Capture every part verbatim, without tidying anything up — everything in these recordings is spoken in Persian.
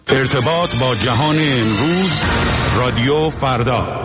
ارتباط با جهان امروز، رادیو فردا.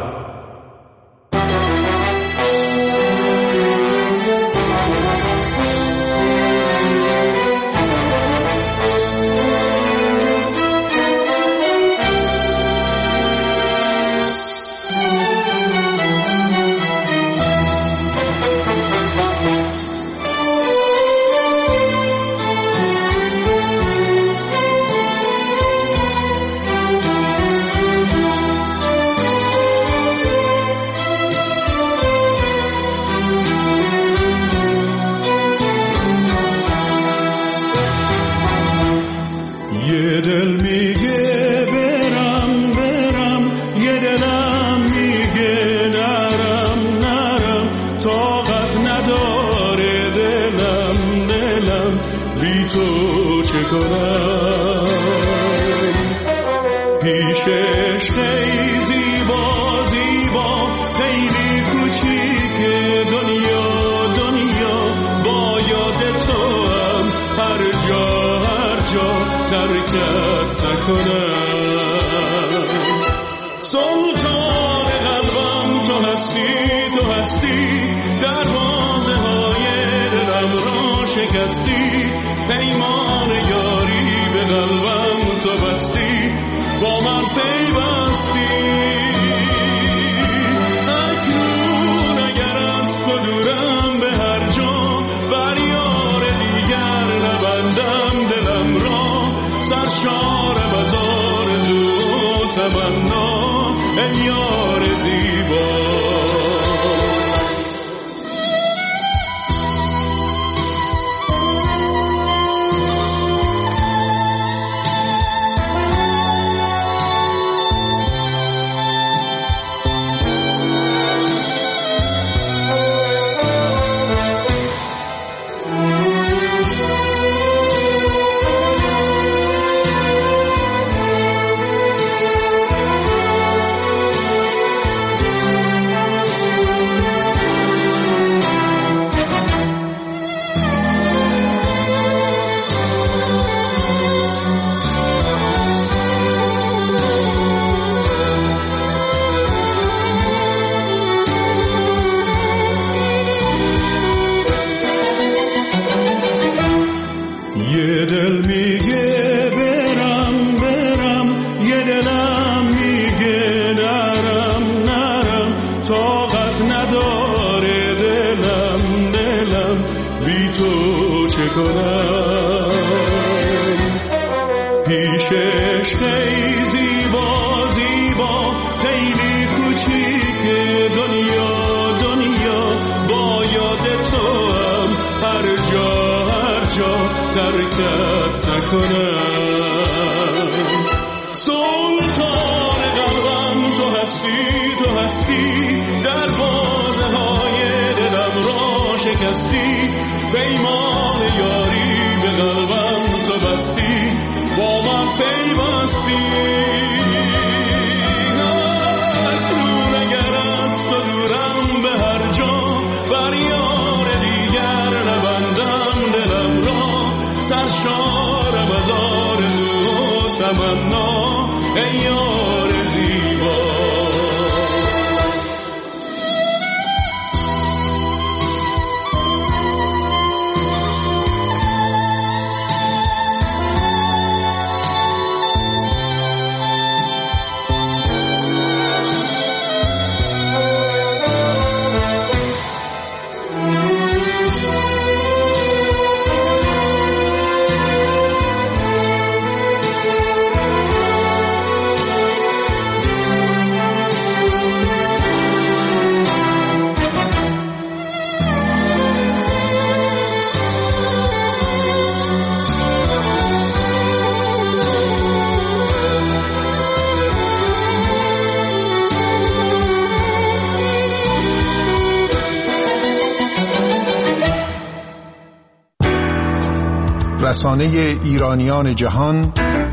رسانه ایرانیان جهان،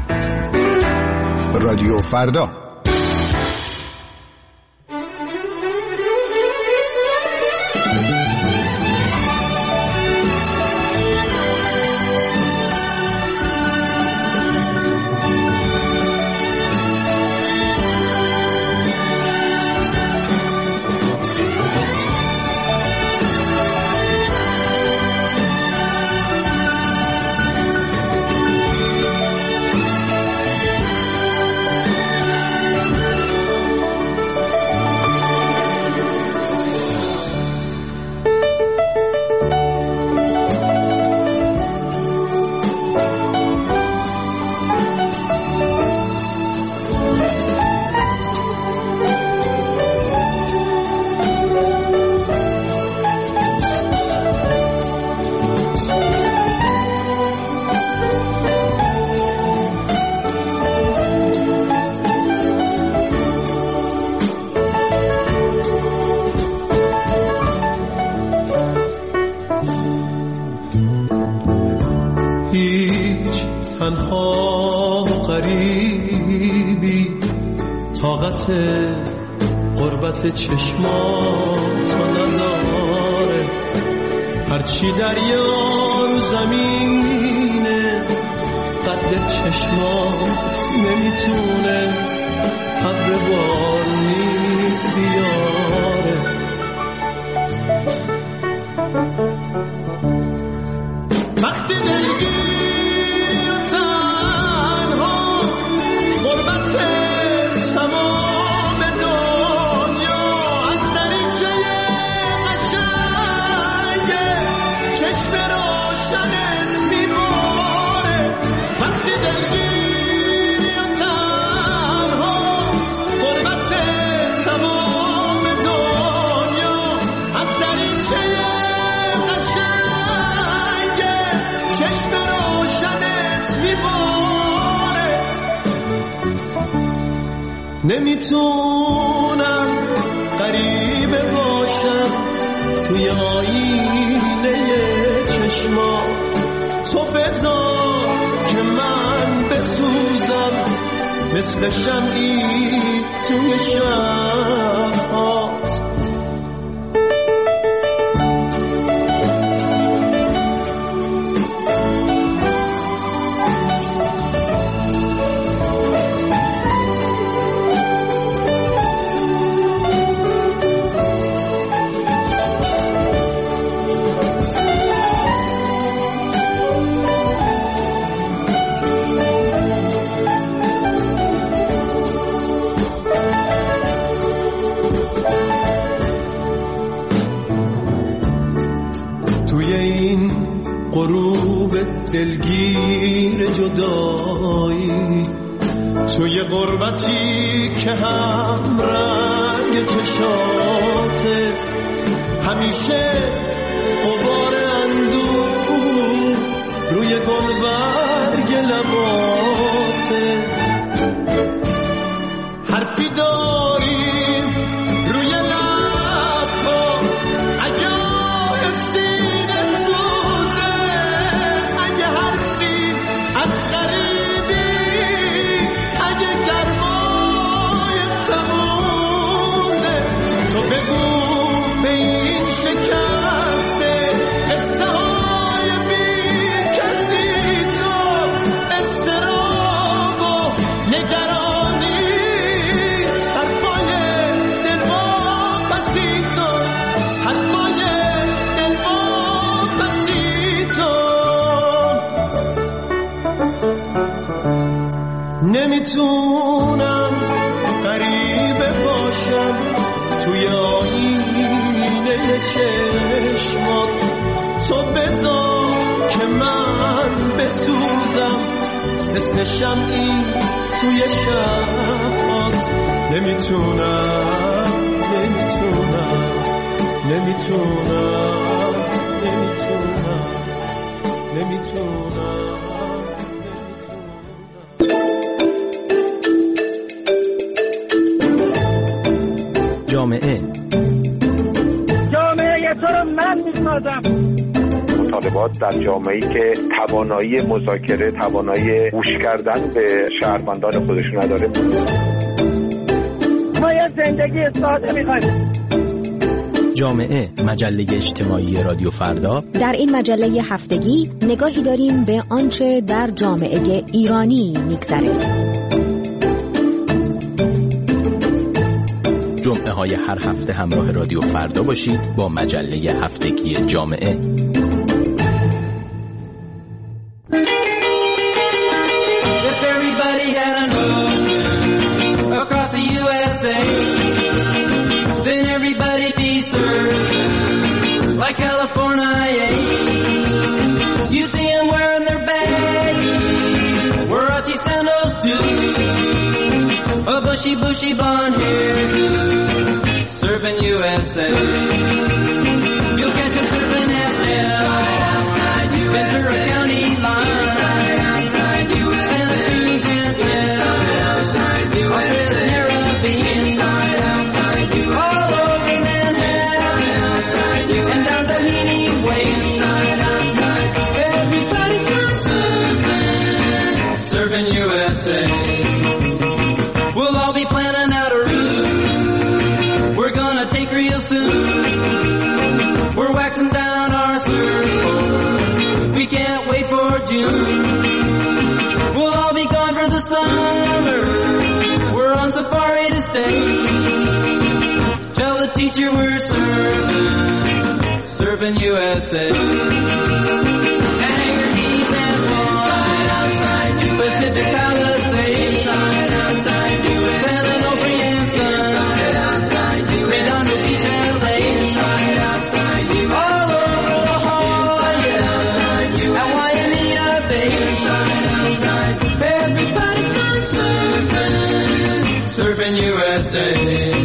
رادیو فردا. غریبی طاقت غربت چشماتو نداره، هرچی دریا رو زمینه قد چشمات نمیتونه ابر بارونی بیاره. وقتی دلگیری و تنها غربت تمام دنیا از دریچه قشنگه چشم روشنت میباره. وقتی دلگیری و تنها غربت تمام دنیا از دریچه قشنگه چشم روشنت میباره. نمیتونم غریبه باشم توی آینه چشما، تو بذار که من بسوزم مثل شمعی توی شب‌هات. غروب دلگیر جدایی توی غربتی که هم رنگ چشاته، همیشه غبار اندوه روی گلبرگ لباته. حرفی داریم روی لبها اگه سینه سوزه، اگه حرفی از غریبی، اگه گرمای تموزه، تو بگو به این شکسته قصه های بی کسی، تو اضطراب و نگرانیت، حرفای دلواپسی تو، حرفای دلواپسی تو. نمیتونم غریبه باشم توی آینه چشمات، تو بذار که من بسوزم مثل شمعی توی شبات. نمیتونم نمیتونم نمیتونم نمیتونم نمیتونم جامعه جامعه تو رو من میسازم. مطالبات در جامعه‌ای که توانایی مذاکره، توانایی گوش کردن به شهروندان خودشون نداره. ما یه زندگی ساده می‌خوایم. جامعه، مجله اجتماعی رادیو فردا. در این مجله هفتگی نگاهی داریم به آنچه در جامعه ایرانی می‌گذره. جمعه های هر هفته همراه رادیو فردا باشید با مجله هفتگی جامعه. A bushy, bushy blonde hairdo, surfing U S A. You'll catch him surfing at outside Ventura County line, outside U S A. Santa Cruz and outside U S A. Caribbean, outside U S A. All over Manhattan, outside U S A. And down Tahiti Way, outside, outside. Everybody's gone surfing, surfing U S A. U S A. We'll all be planning out a route we're gonna take real soon. We're waxing down our surfboard, we can't wait for June. We'll all be gone for the summer, we're on safari to stay. Tell the teacher we're surfing, surfing U S A. Pacific Palisades, inside, outside, U S A. San Onofre and Sun, inside, outside, U S A. Redondo Beach, L A, inside, outside, U S A. All over La Jolla, outside, U S A. At Waimea Bay, inside, outside. Everybody's gone surfing, surfing U S A.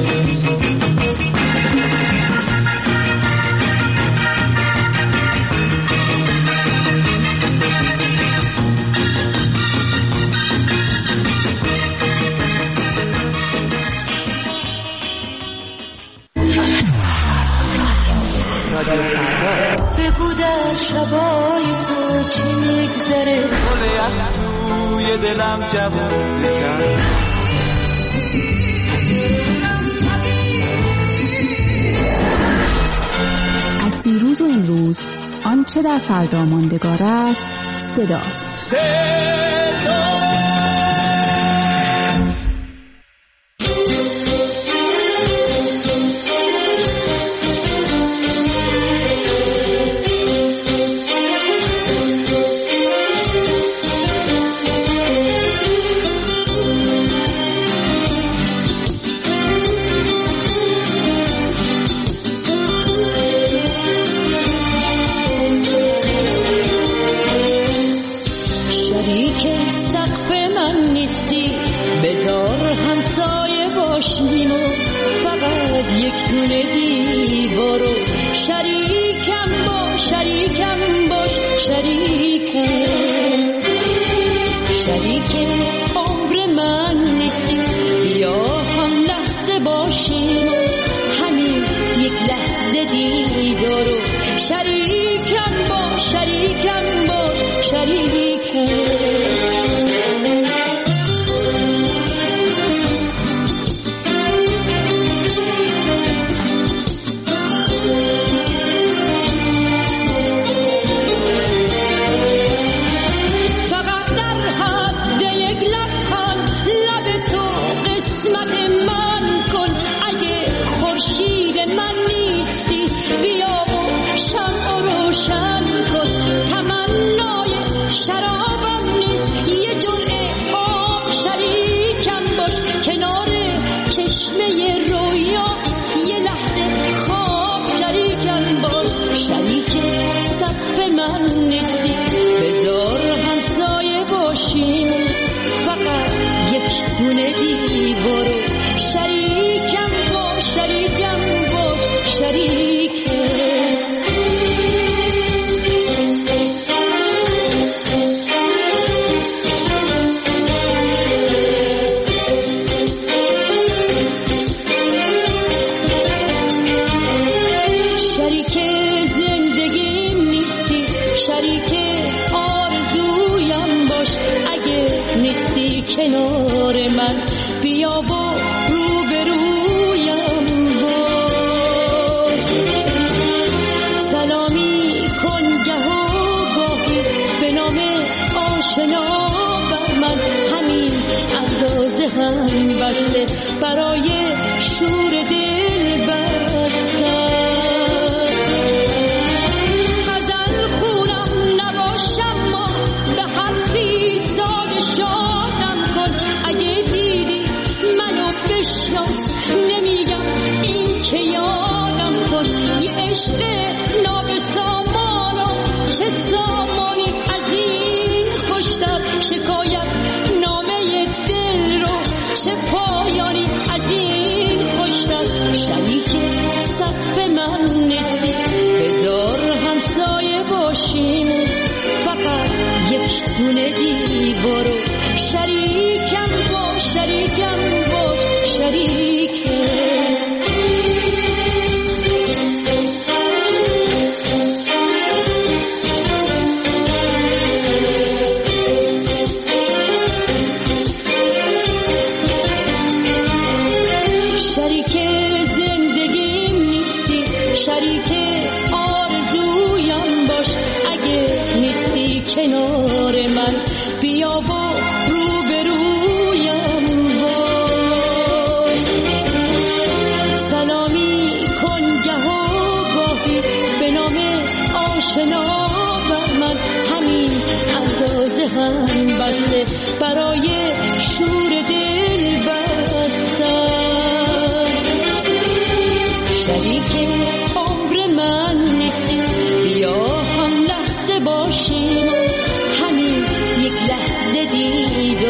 بگو در شبای تو چی میگذره، گل یخ توی دلم جوون بکن. از دیروز و امروز آنچه در فردا ماندگار است صداست. صدا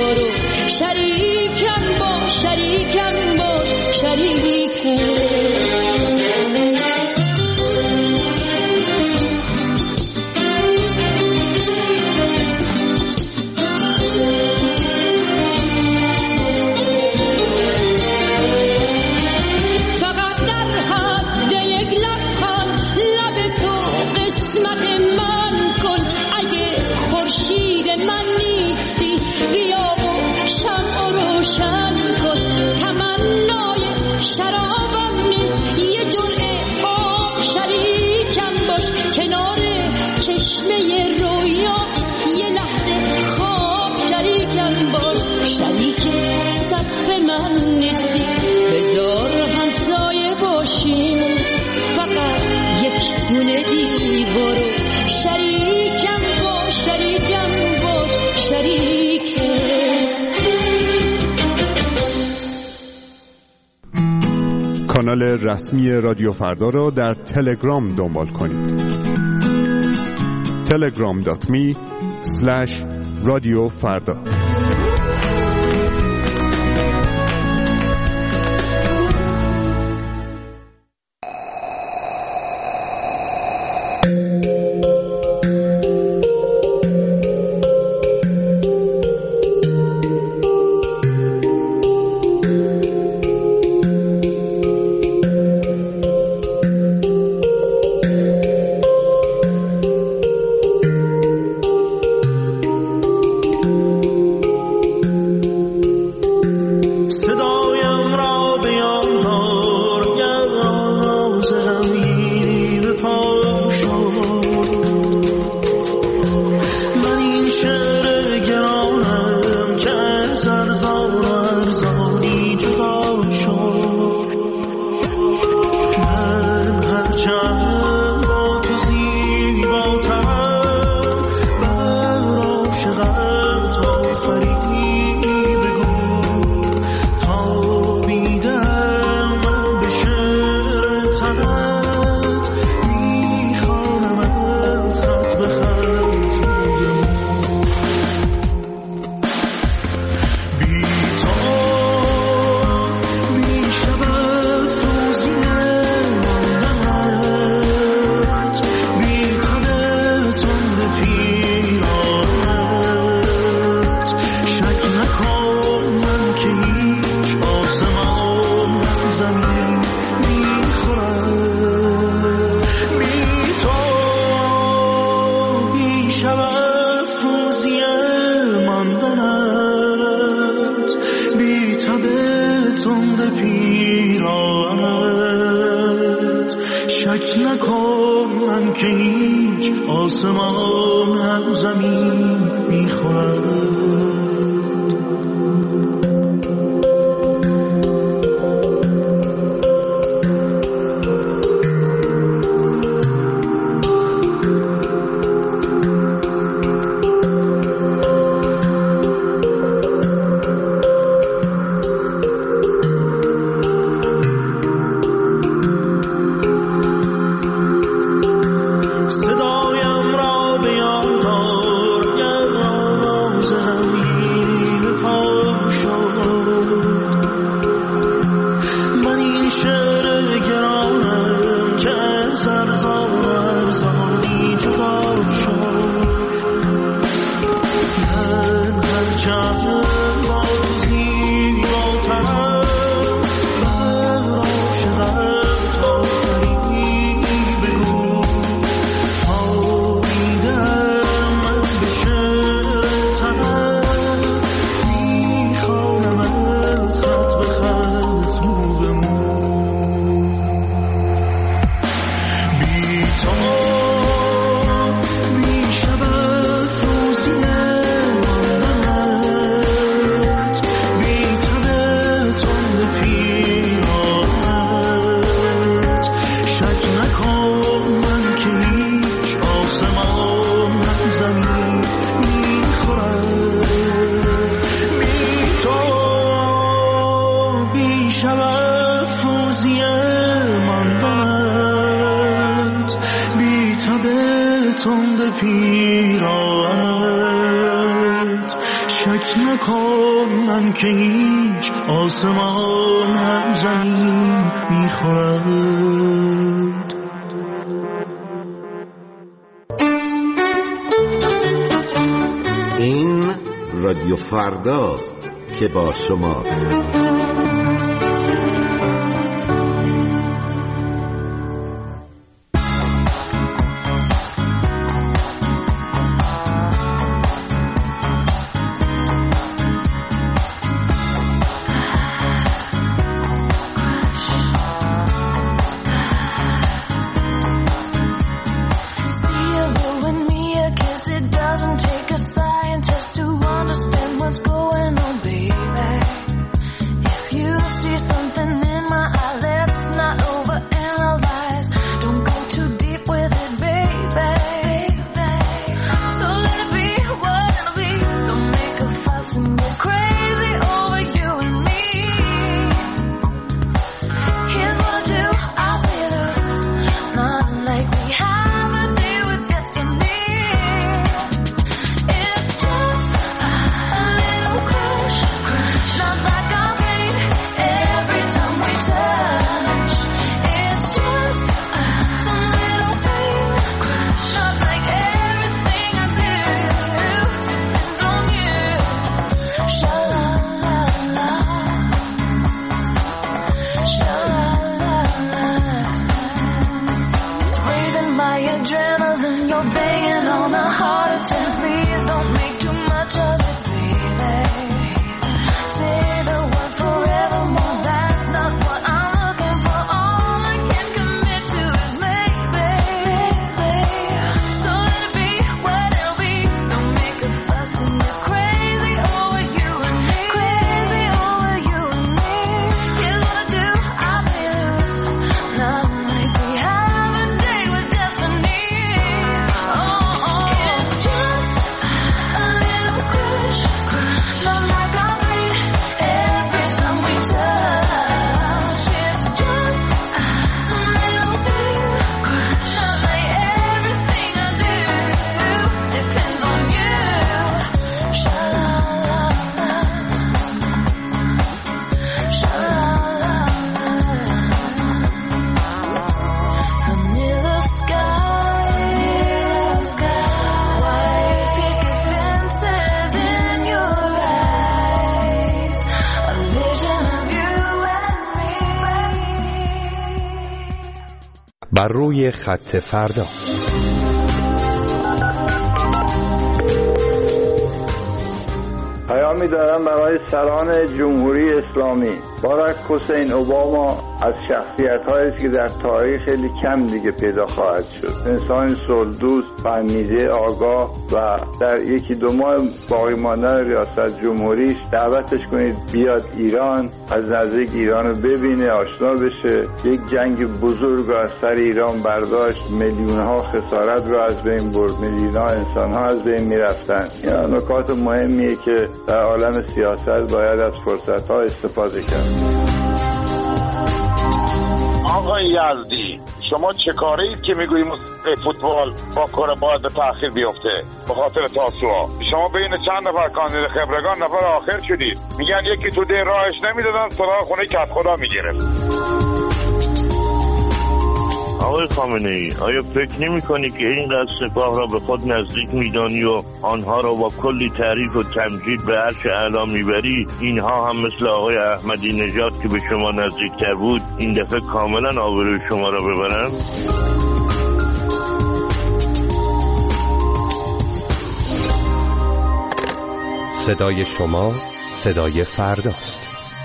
برو شریکم با شریکم با شریکم کانال رسمی رادیو فردا را در تلگرام دنبال کنید. تلگرام دات می اسلش رادیو فردا. شک نکن من که هیچ آسمان هم زمین میخورد. این رادیو فرداست که با شماست. بر روی خط فردا. پیامی دارم برای سران جمهوری اسلامی. باراک حسین اوباما از شخصیت‌هایی است که در تاریخ خیلی کم دیگه پیدا خواهد شد. انسان صلح‌دوست، فهمیده، آگاه و در یکی دو ماه باقی ماندن ریاست جمهوریش دعوتش کنید بیاد ایران، از نزدیک ایران رو ببینه، آشنا بشه. یک جنگ بزرگ از سر ایران برداشت، میلیون‌ها خسارت رو از بین برد، میلیون‌ها انسان‌ها از بین می‌رفتن. این نکات مهمیه که در عالم سیاست باید از فرصت‌ها استفاده کرد. آقای یزدی، شما چه کاره اید که میگویید فوتبال با کره باید به تأخیر بیفته به خاطر تاسوعا؟ شما بین چند نفر کاندید خبرگان نفر آخر شدید. میگن یکی تو ده راهش نمیدادن، سراغ خونه کت خدا میگرفت. آقای خامنه ای، آیا فکر نمی کنی که اینقدر سپاه را به خود نزدیک میدانی و آنها را با کلی تعریف و تمجید به عرش اعلی میبری؟ اینها هم مثل آقای احمدی نژاد که به شما نزدیکتر بود این دفعه کاملا آبروی شما را ببرن؟ صدای شما صدای فرداست.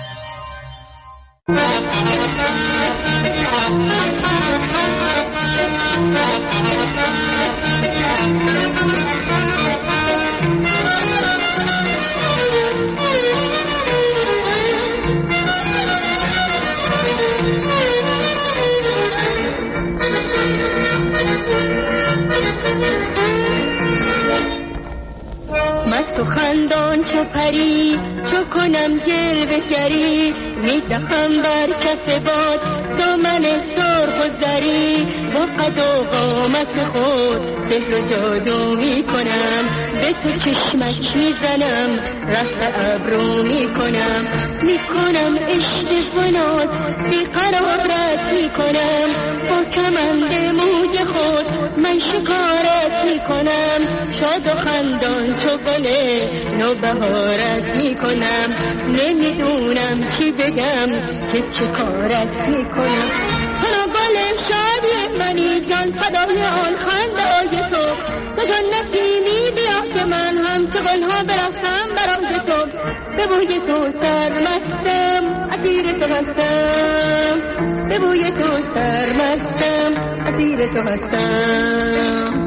مست و خندان چو پری چو کنم جلوه گری میدهم بر کف باد دامن سو سرخ و زری با قد و قامت خود سحر و جادو می کنم، به تو چشمک می زنم، رفت ابرو می کنم، می کنم عشق فنات بی قرارت می کنم، با کمند موج خود من شکارت می کنم، شاد و خندان چو گل نوبهارت می کنم، نمیدونم چی بگم که چه کارت می کنم. تو گل شادی منی جان فدای آن خنده تو، تو جان نسیمی بیا که من هم چو گلها برفتم برای تو، به بوی تو سرمستم اسیر تو هستم، به بوی تو سرمستم اسیر تو هستم.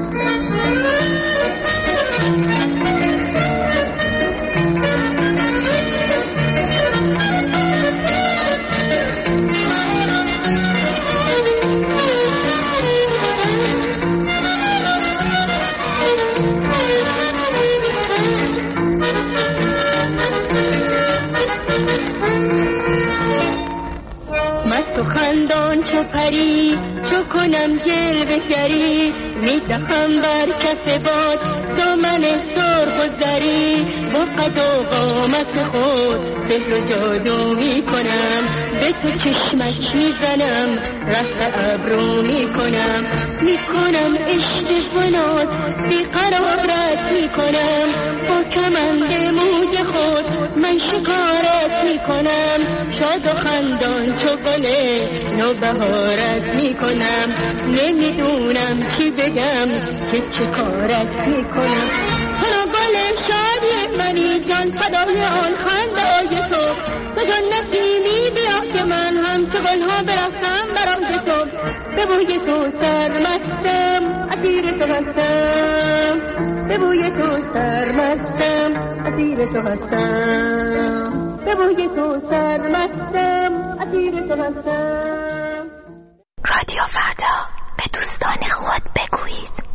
مست و خندان چو پری چو کنم جلوه گری، میدهم بر کف باد دامن سرخ و زری، با قد و قامت خود سحر و جادو می کنم، به تو چشمک می زنم، رفت ابرو می کنم، می کنم عشق فنات بی قرارت می کنم، با کمند موج خود من شکارت می کنم، شاد و خندان چو گل نوبهارت می کنم، نمیدونم چی بگم که چه کارت می کنم. تو گل شادی منی جان فدای آن خنده تو، تو جان نسیمی بیا که من هم چو گلها برفتم برای تو، به بوی تو سرمستم اسیر تو هستم، به بوی تو سرمستم اسیر تو هستم، به بوی تو سرمستم اسیر تو هستم. رادیو فردا، به دوستان خود بگویید.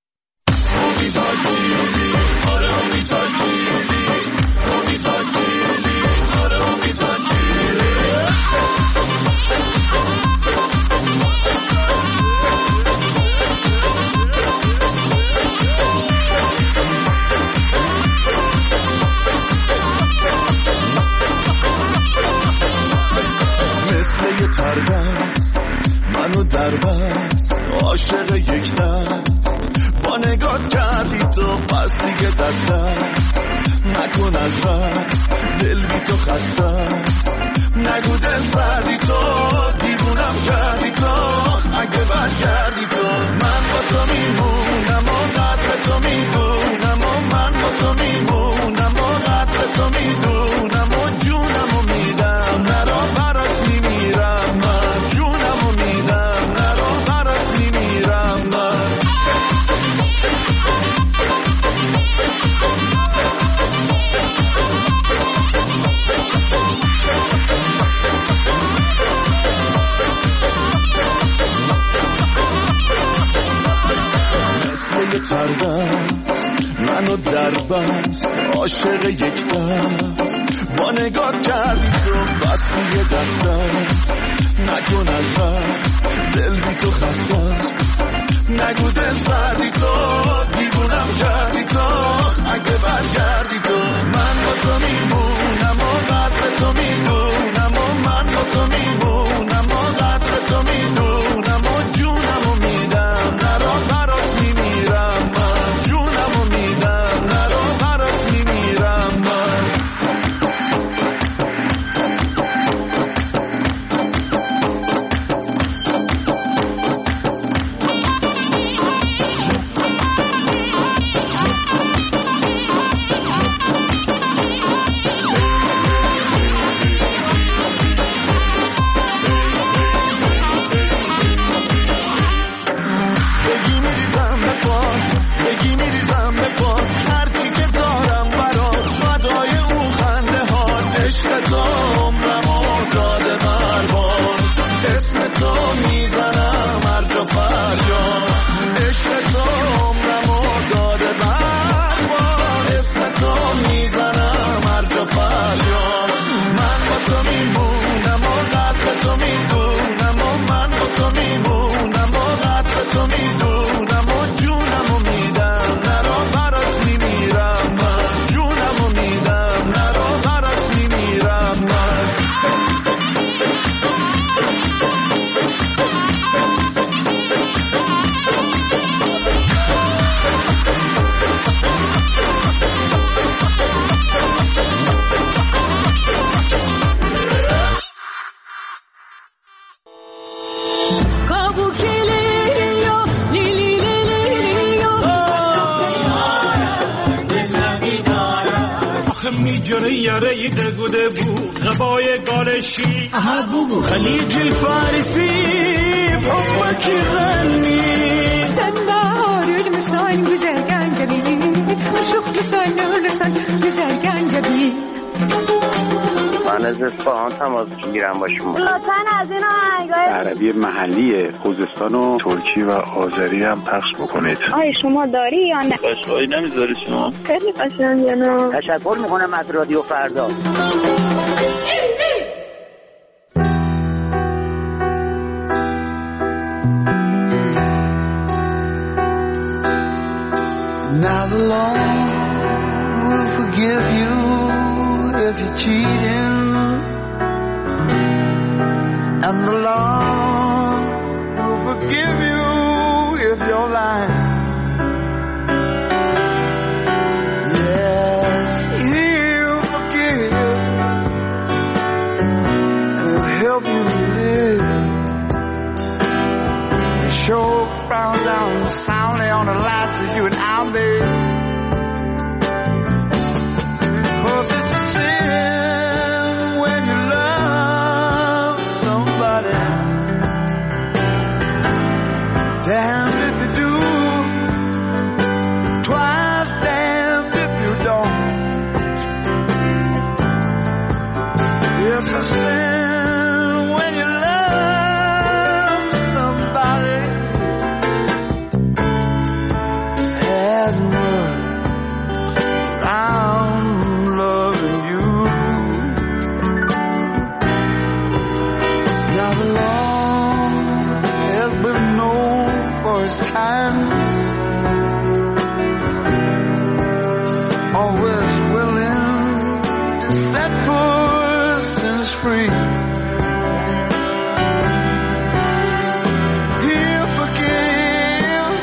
مثل یه تربست منو در بست، عاشق یک دست با نگات کردی تو، پس دیگه دست دست نکن از دست، دل بی تو خسته نگو دل سردی تو، دیوونم کردی تو، اگه بد کردی تو، من با تو میمونم و قدر تو میدونم، و من با تو میمونم و قدر تو میدونم، و جونم و میدم نرا برات میمیرم، من جونم و میدم نرا برات میمیرم من. مثل یه تربست منو در بست، عاشق یک دست با نگات کردی تو، بس دیگه دست دست نکن از دست، دل بی تو خسته است نگو دل سردی تو، دیوونم کردی تو، اگه برگردی تو، من با تو میمونم و قدر تو میدونم، و من با تو میمونم و قدر تو میدونم، و جونم و میدم نرا برات میمیرم من، جونم و میدم نرا برات میمیرم من. میجره یاره دگوده بو غبای گالشی اها بو خلیج الفارسی بحبك غني سنبار المسان güzel ganjabi مشوق لسان لسان güzel ganjabi من از اصفهان تماس میگیرم با شما. لطفاً از این آهنگای عربی محلی خوزستان و ترکی و آذری هم پخش بکنید. آیا شما داری یا نه؟ قشنگی نمیذاری شما؟ خیلی قشنگه نه. تشکر میکنم از رادیو فردا. Now the Lord will forgive you if you're cheating, and the Lord will forgive you if you're lying. Yes, He'll forgive you, and He'll help you to live. He sure frowned down soundly on the lies that you and I made. Cause it's a sin when you love somebody. Damned if you do, twice damned if you don't. It's a sin when you love somebody as much I'm loving you. Now the Lord has been known for His kindness, always willing to set persons free. He'll forgive,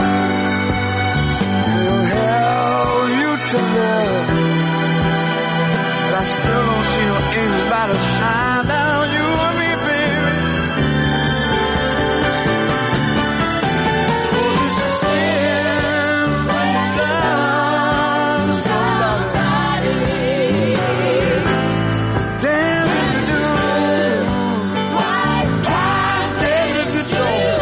He'll help you to love, but I still don't see no anybody shine down you and me, baby. Oh, it's a sin when you love somebody. Damn if you do, twice, twice, damn if you don't.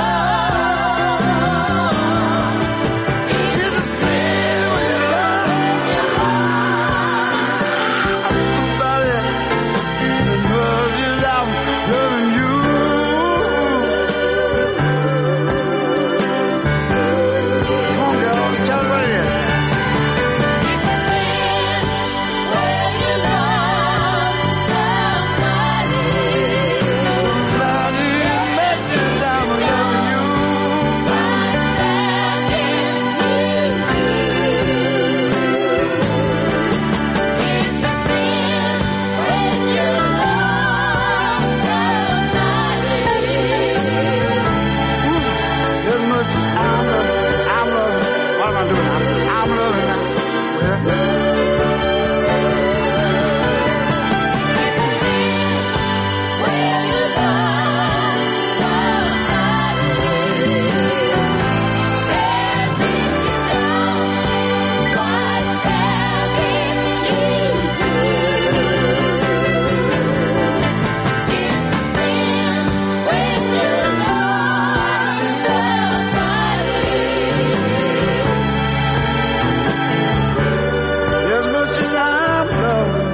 It's a sin when you love somebody that loves you, I'm loving you. Come on, girls, tell me what it is. Somebody messes, I'm loving you. As much as I'm loving, I'm loving. What am I doing now? I'm loving now. As much as I'm loving.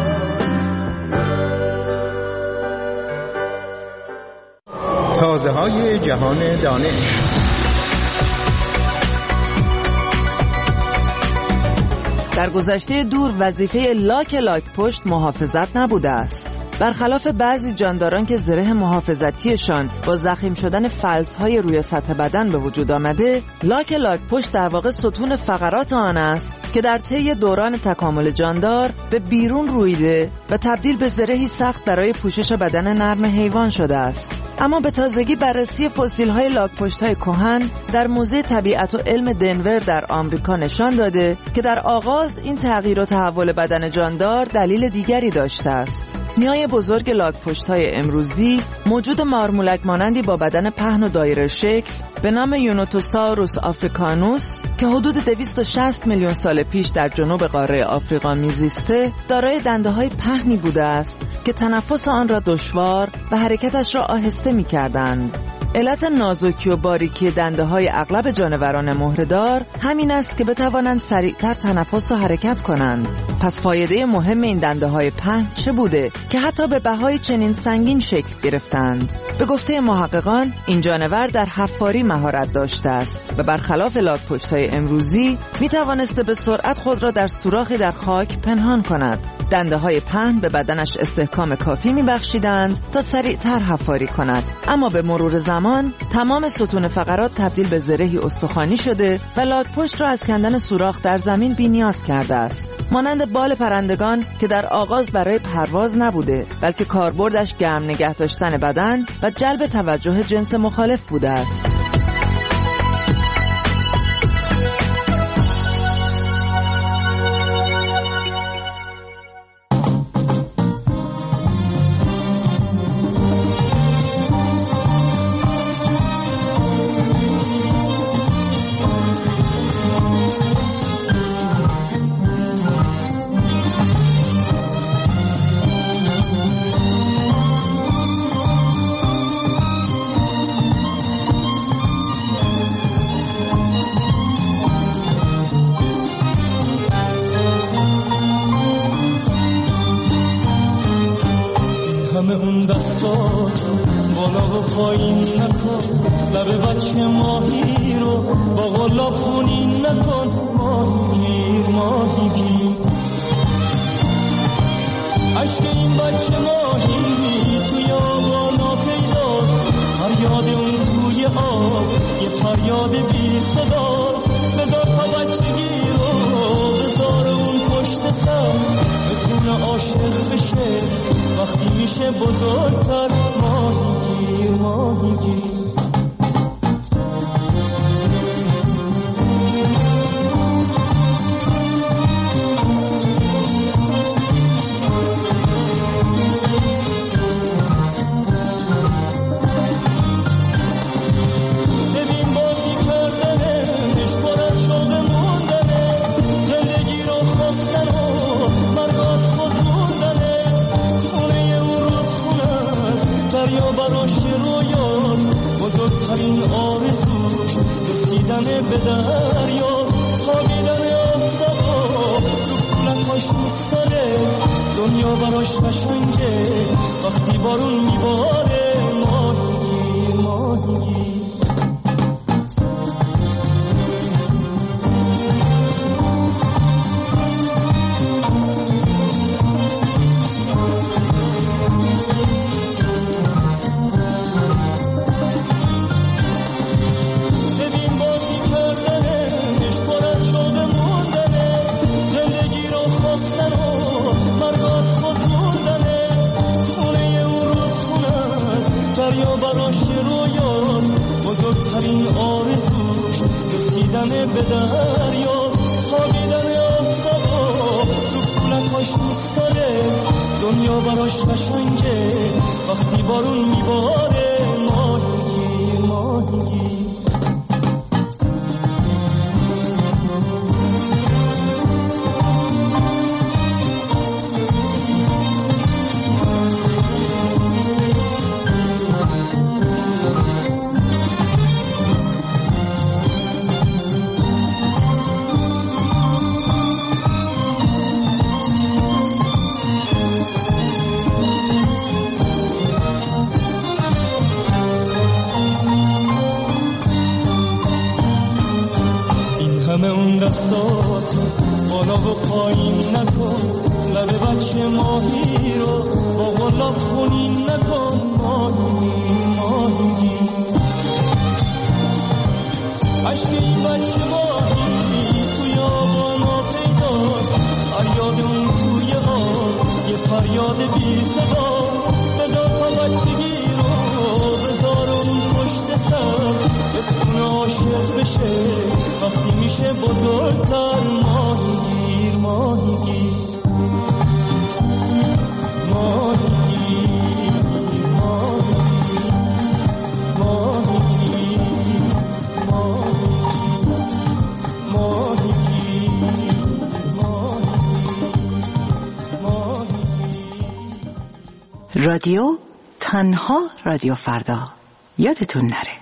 تازه های جهان دانش. در گذشته دور وظیفه لاک لاک پشت محافظت نبوده است. برخلاف بعضی جانداران که زره محافظتیشان با ضخیم شدن فلزهای روی سطح بدن به وجود آمده، لاک لاک پشت در واقع ستون فقرات آن است که در طی دوران تکامل جاندار به بیرون رویده و تبدیل به زرهی سخت برای پوشش بدن نرم حیوان شده است. اما به تازگی بررسی فسیل‌های لاک‌پشت‌های کهن در موزه طبیعت و علم دنور در آمریکا نشان داده که در آغاز این تغییر و تحول بدن جاندار دلیل دیگری داشته است. نیای بزرگ لاک‌پشت‌های امروزی موجود مارمولک مانندی با بدن پهن و دایره شکل به نام یونوتوساوروس آفریکانوس که حدود دویست و شصت میلیون سال پیش در جنوب قاره آفریقا میزیسته، دارای دنده‌های پهنی بوده است که تنفس آن را دشوار و حرکتش را آهسته می‌کردند. علت نازکی و باریکی دنده‌های اغلب جانوران مهره‌دار همین است که بتوانند سریعتر تنفس و حرکت کنند. پس فایده مهم این دنده‌های پهن چه بوده که حتی به بهای چنین سنگین شکل گرفتند؟ به گفته محققان این جانور در حفاری مهارت داشته است و برخلاف لاک‌پشت‌های امروزی می‌توانسته به سرعت خود را در سوراخی در خاک پنهان کند. دنده‌های پهن به بدنش استحکام کافی می‌بخشیدند تا سریعتر حفاری کند، اما به مرور زمان تمام ستون فقرات تبدیل به زرهی استخوانی شده و لاک‌پشت را از کندن سوراخ در زمین بی‌نیاز کرده است. مانند بال پرندگان که در آغاز برای پرواز نبوده، بلکه کاربردش گرم نگه داشتن بدن و جلب توجه جنس مخالف بوده است. رادیو تنها رادیو فردا، یادتون نره.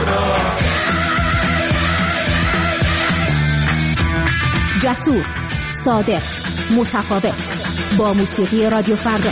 جسور، صادق، متفاوت، با موسیقی رادیو فردا.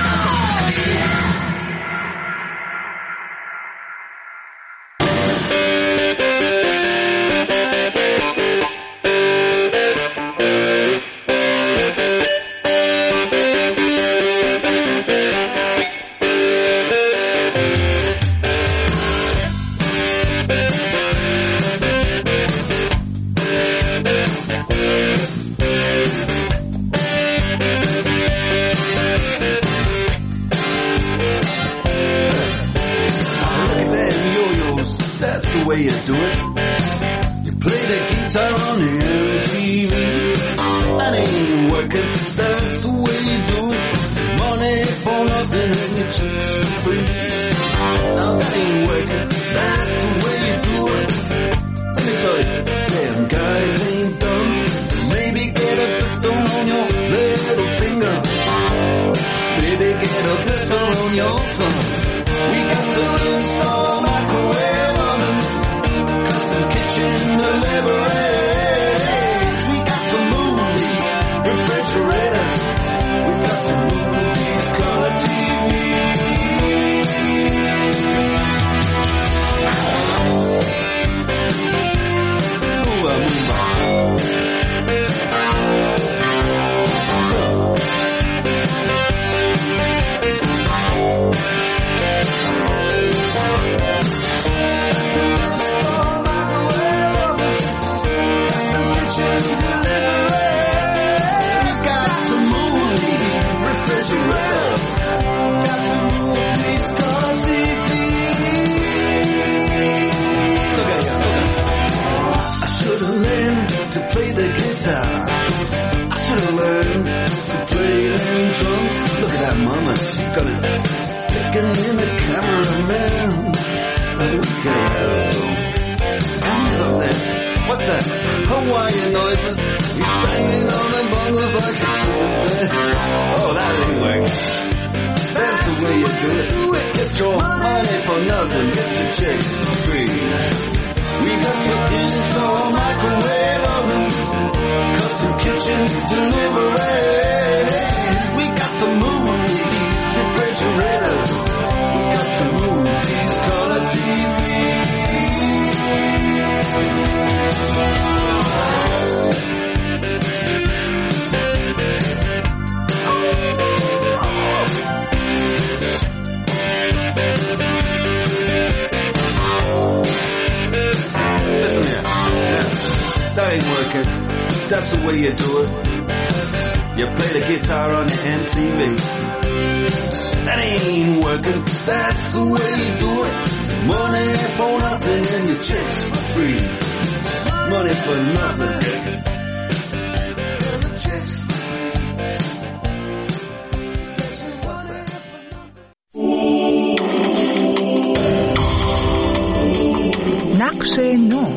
That's the way you do it. You play the guitar on the M T V. That ain't working. That's the way you do it. Money for nothing and your chicks for free. Money for nothing. نقش نو.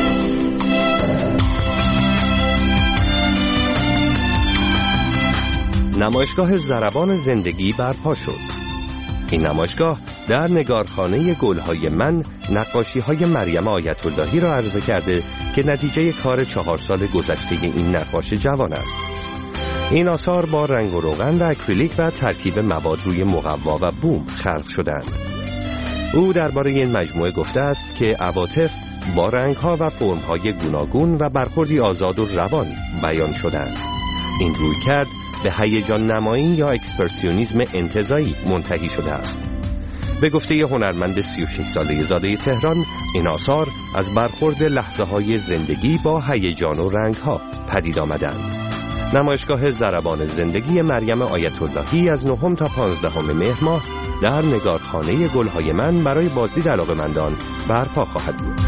نمایشگاه ضربان زندگی برپا شد. این نمایشگاه در نگارخانه گلهای من نقاشی‌های مریم آیت اللهی را عرضه کرده که نتیجه کار چهار سال گذشته این نقاش جوان است. این آثار با رنگ و روغن و اکریلیک و ترکیب مواد روی مقوا و بوم خلق شدند. او درباره این مجموعه گفته است که عواطف با رنگ‌ها و فرم‌های گوناگون و برخوردی آزاد و روان بیان شدند. این رویکرد به هیجان نمایی یا اکسپرسیونیسم انتزاعی منتهی شده است. به گفته هنرمند سی و شش ساله زاده تهران، این آثار از برخورد لحظه‌های زندگی با هیجان و رنگ‌ها پدید آمدند. نمایشگاه ضربان زندگی مریم آیت اللهی از نهم تا پانزدهم مهر ماه در نگارخانه گلهای من برای بازدید علاقه‌مندان برپا خواهد بود.